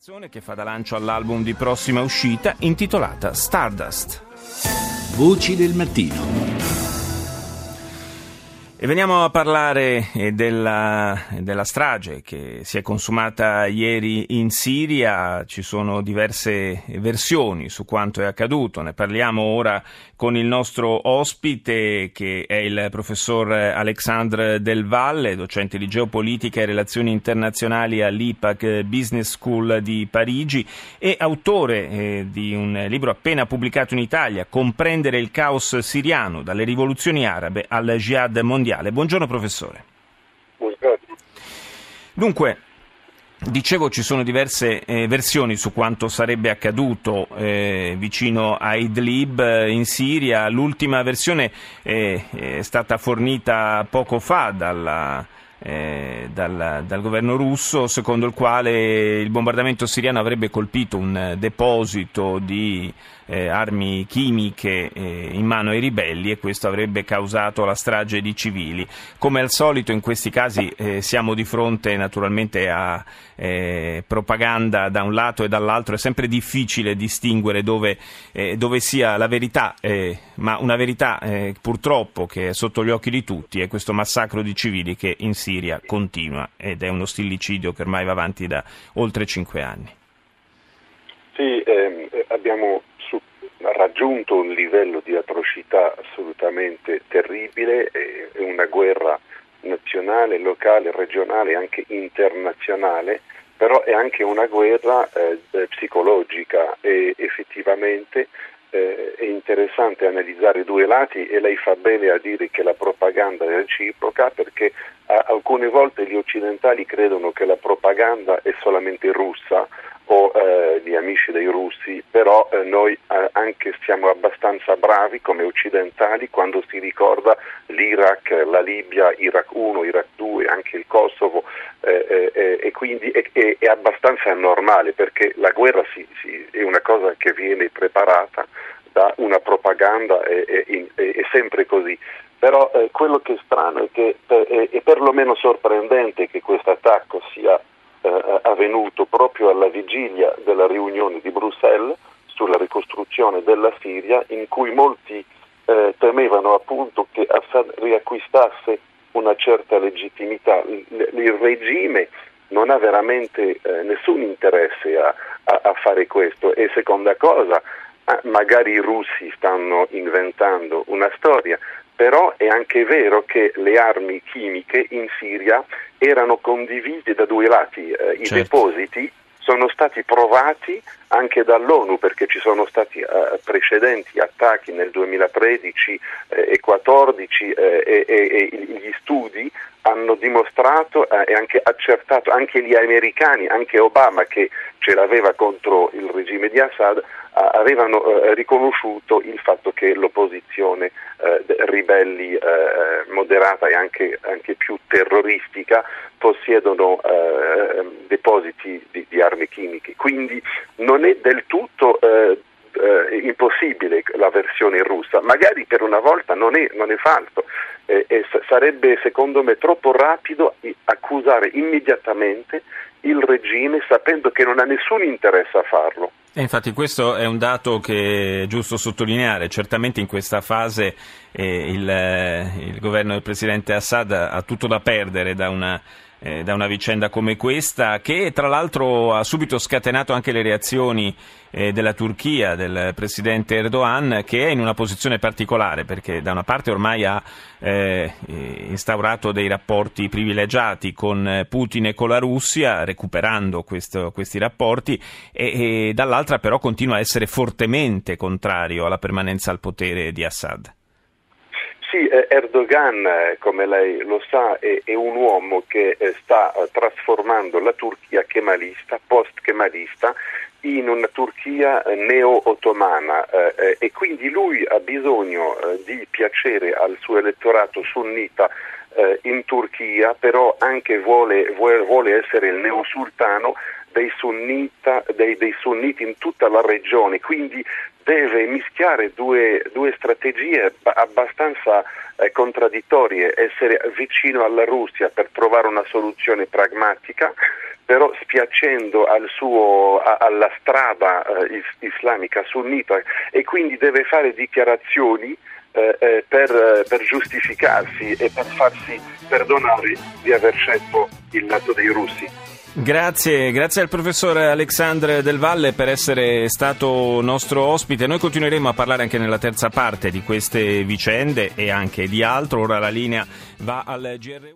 Che fa da lancio all'album di prossima uscita intitolata Stardust. Voci del mattino. E veniamo a parlare della strage che si è consumata ieri in Siria. Ci sono diverse versioni su quanto è accaduto. Ne parliamo ora con il nostro ospite, che è il professor Alexandre Del Valle, docente di geopolitica e relazioni internazionali all'IPAC Business School di Parigi e autore di un libro appena pubblicato in Italia, Comprendere il caos siriano, dalle rivoluzioni arabe al jihad mondiale. Buongiorno professore. Buongiorno. Dunque, dicevo, ci sono diverse versioni su quanto sarebbe accaduto vicino a Idlib in Siria. L'ultima versione è stata fornita poco fa dal governo russo, secondo il quale il bombardamento siriano avrebbe colpito un deposito di armi chimiche in mano ai ribelli, e questo avrebbe causato la strage di civili. Come al solito in questi casi siamo di fronte naturalmente a propaganda da un lato e dall'altro. È sempre difficile distinguere dove sia la verità, ma una verità purtroppo che è sotto gli occhi di tutti è questo massacro di civili che in Siria continua, ed è uno stillicidio che ormai va avanti da oltre 5 anni. Sì, abbiamo raggiunto un livello di atrocità assolutamente terribile, è una guerra nazionale, locale, regionale e anche internazionale, però è anche una guerra psicologica, e effettivamente è interessante analizzare i due lati, e lei fa bene a dire che la propaganda è reciproca, perché alcune volte gli occidentali credono che la propaganda è solamente russa o gli amici dei russi, però noi anche siamo abbastanza bravi come occidentali quando si ricorda l'Iraq, la Libia, Iraq 1, Iraq 2, anche il Kosovo, e quindi è abbastanza normale, perché la guerra è una cosa che viene preparata da una propaganda, è sempre così. Però quello che è strano è che è perlomeno sorprendente che questo attacco sia avvenuto proprio alla vigilia della riunione di Bruxelles sulla ricostruzione della Siria, in cui molti temevano appunto che Assad riacquistasse una certa legittimità. Il regime non ha veramente nessun interesse a fare questo, e seconda cosa, magari i russi stanno inventando una storia, però è anche vero che le armi chimiche in Siria erano condivise da due lati. I depositi sono stati provati anche dall'ONU, perché ci sono stati precedenti attacchi nel 2013 e 2014, e gli studi hanno dimostrato e anche accertato, anche gli americani, anche Obama che ce l'aveva contro il regime di Assad, avevano riconosciuto il fatto che l'opposizione ribelli moderata e anche più terroristica possiedono depositi di armi chimiche. Quindi non è del tutto impossibile la versione russa, magari per una volta non è falso, sarebbe secondo me troppo rapido accusare immediatamente il regime sapendo che non ha nessun interesse a farlo. E infatti questo è un dato che è giusto sottolineare. Certamente in questa fase il governo del presidente Assad ha tutto da perdere da una vicenda come questa, che tra l'altro ha subito scatenato anche le reazioni della Turchia, del presidente Erdogan, che è in una posizione particolare, perché da una parte ormai ha instaurato dei rapporti privilegiati con Putin e con la Russia, recuperando questi rapporti, e dall'altra però continua a essere fortemente contrario alla permanenza al potere di Assad. Sì, Erdogan, come lei lo sa, è un uomo che sta trasformando la Turchia kemalista, post-kemalista, in una Turchia neo-ottomana, e quindi lui ha bisogno di piacere al suo elettorato sunnita in Turchia, però anche vuole essere il neosultano dei sunniti in tutta la regione, quindi deve mischiare due strategie abbastanza contraddittorie: essere vicino alla Russia per trovare una soluzione pragmatica, però spiacendo alla strada islamica sunnita, e quindi deve fare dichiarazioni per giustificarsi e per farsi perdonare di aver scelto il lato dei russi. Grazie al professor Alexandre Del Valle per essere stato nostro ospite. Noi continueremo a parlare anche nella terza parte di queste vicende e anche di altro. Ora la linea va al GR1.